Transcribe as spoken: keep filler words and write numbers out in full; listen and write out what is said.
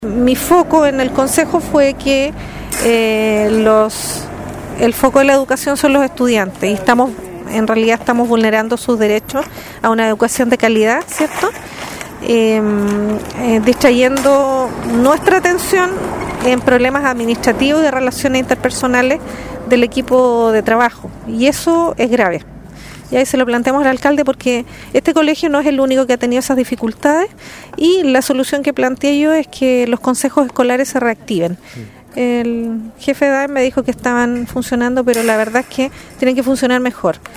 Mi foco en el consejo fue que eh, los el foco de la educación son los estudiantes y estamos en realidad estamos vulnerando sus derechos a una educación de calidad, ¿cierto? Eh, eh, distrayendo nuestra atención en problemas administrativos y de relaciones interpersonales del equipo de trabajo, y eso es grave. Y ahí se lo planteamos al alcalde porque este colegio no es el único que ha tenido esas dificultades, y la solución que planteé yo es que los consejos escolares se reactiven. El jefe de A E me dijo que estaban funcionando, pero la verdad es que tienen que funcionar mejor.